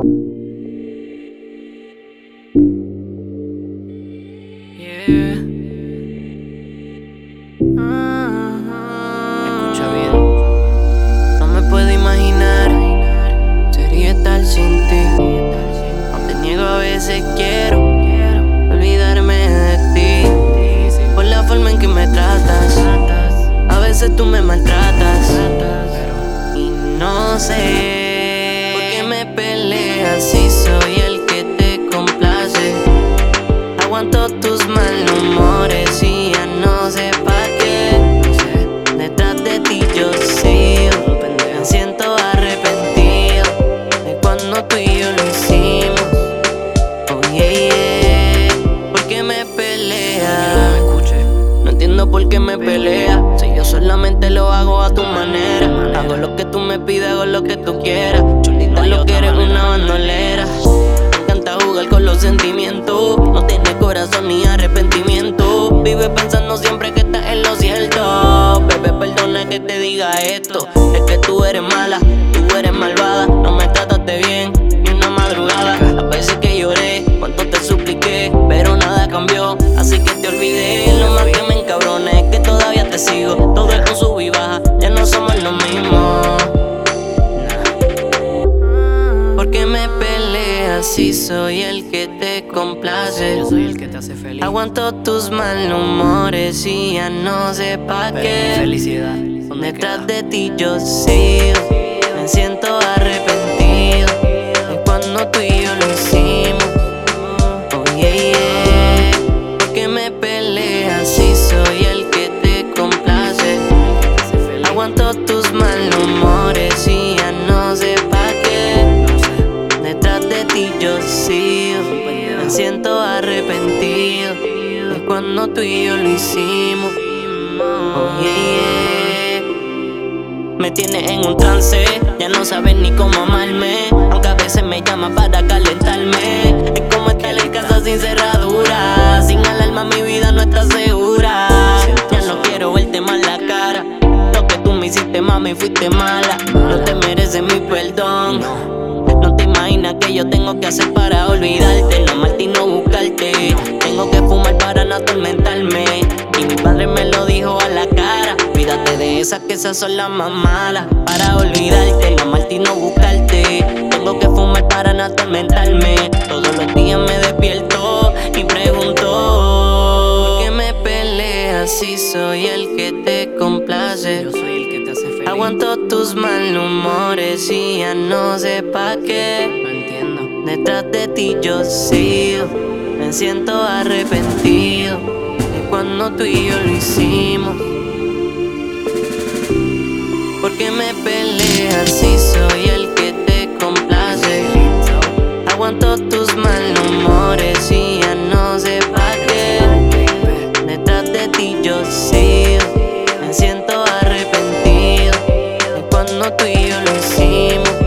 Yeah. Escucha bien. No me puedo imaginar sería estar sin ti. No te niego, a veces quiero olvidarme de ti. Por la forma en que me tratas, a veces tú me maltratas. Y no sé por qué me peleas si soy el que te complace. Aguanto tus malhumores y ya no sé pa' qué. Detrás de ti yo sigo, me siento arrepentido de cuando tú y yo lo hicimos. Oh yeah, yeah. ¿Por qué me peleas? No entiendo por qué me peleas. Si yo solamente lo hago a tu manera. Hago lo que tú me pides, hago lo que tú quieras. Chulita, lo que eres una bandolera. Me encanta jugar con los sentimientos. No tiene corazón ni arrepentimiento. Vive pensando siempre que estás en lo cierto. Bebé, perdona que te diga esto. Es que tú eres mala, tú eres malvada. No me trataste bien, ni una madrugada. Las veces que lloré, cuánto te supliqué, pero nada cambió, así que te olvidé. Lo más que me encabrona es que todavía te sigo. Todo es un sub y baja, ya no somos lo mismo. ¿Por qué me peleas si soy el que te complace? Yo soy el que te hace feliz. Aguanto tus malhumores y ya no sé pa' qué. Felicidad. Detrás de ti yo sigo, me siento arrepentido de cuando tú y yo lo hicimos. Oh yeah, yeah. ¿Por qué me peleas si soy el que te complace? Aguanto tus malhumores y ya no sé pa' qué. Detrás de ti yo sigo, me siento arrepentido de cuando tú y yo lo hicimos. Oh yeah, yeah. Me tienes en un trance, ya no sabes ni cómo amarme. Aunque a veces me llamas para calentarme. Es como estar en casa sin cerradura. Sin alarma mi vida no está segura. Ya no quiero verte más la cara. Lo que tú me hiciste, mami, fuiste mala. No te mereces mi perdón. No te imaginas que yo tengo que hacer para olvidarte. No amarte y no buscarte. Tengo que fumar para no atormentarme. Y mi padre me lo dijo a la cara. Cuídate de esas, que esas son las más malas. Para olvidarte, no amarte y no buscarte. Tengo que fumar para no atormentarme. Todos los días me despierto y pregunto: ¿por qué me peleas si soy el que te complace? Yo soy el que te hace feliz. Aguanto tus malhumores y ya no sé pa' qué. No entiendo. Detrás de ti yo sigo, me siento arrepentido de cuando tú y yo lo hicimos. ¿Por qué me peleas si soy el que te complace? Aguanto tus malhumores y ya no sé pa' qué. Detrás de ti yo sigo, me siento arrepentido de cuando tú y yo lo hicimos.